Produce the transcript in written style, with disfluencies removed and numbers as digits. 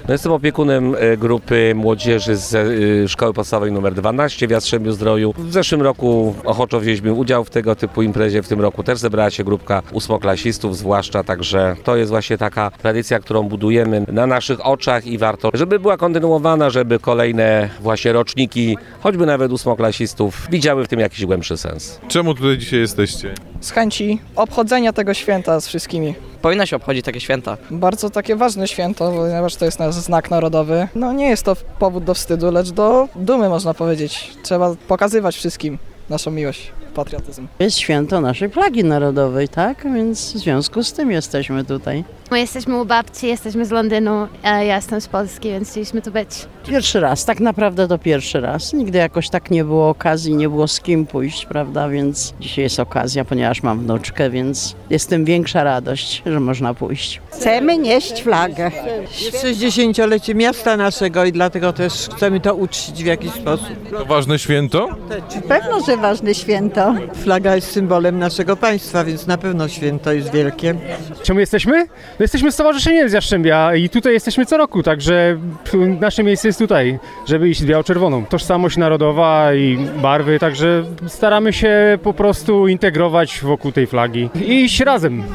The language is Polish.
No, jestem opiekunem grupy młodzieży z Szkoły Podstawowej nr 12 w Jastrzębiu-Zdroju. W zeszłym roku ochoczo wzięliśmy udział w tego typu imprezie, w tym roku też zebrała się grupka ósmoklasistów zwłaszcza, także to jest właśnie taka tradycja, którą budujemy na naszych oczach i warto, żeby była kontynuowana, żeby kolejne właśnie roczniki, choćby nawet ósmoklasistów, widziały w tym jakiś głębszy sens. Czemu tutaj dzisiaj jesteście? Z chęci obchodzenia tego święta z wszystkimi. Powinno się obchodzić takie święta. Bardzo takie ważne święto, ponieważ to jest nasz znak narodowy. No nie jest to powód do wstydu, lecz do dumy, można powiedzieć. Trzeba pokazywać wszystkim naszą miłość, patriotyzm. Jest święto naszej flagi narodowej, tak? Więc w związku z tym jesteśmy tutaj. My jesteśmy u babci, jesteśmy z Londynu, ja jestem z Polski, więc chcieliśmy tu być. Pierwszy raz, tak naprawdę to pierwszy raz. Nigdy jakoś tak nie było okazji, nie było z kim pójść, prawda? Więc dzisiaj jest okazja, ponieważ mam wnuczkę, więc jest tym większa radość, że można pójść. Chcemy nieść flagę. Jest 60-lecie miasta naszego i dlatego też chcemy to uczcić w jakiś sposób. To ważne święto? Pewno, że ważne święto. Flaga jest symbolem naszego państwa, więc na pewno święto jest wielkie. Czemu jesteśmy? No jesteśmy stowarzyszeniem z Jastrzębia i tutaj jesteśmy co roku, także nasze miejsce jest tutaj, żeby iść biało-czerwoną. Tożsamość narodowa i barwy, także staramy się po prostu integrować wokół tej flagi i iść razem.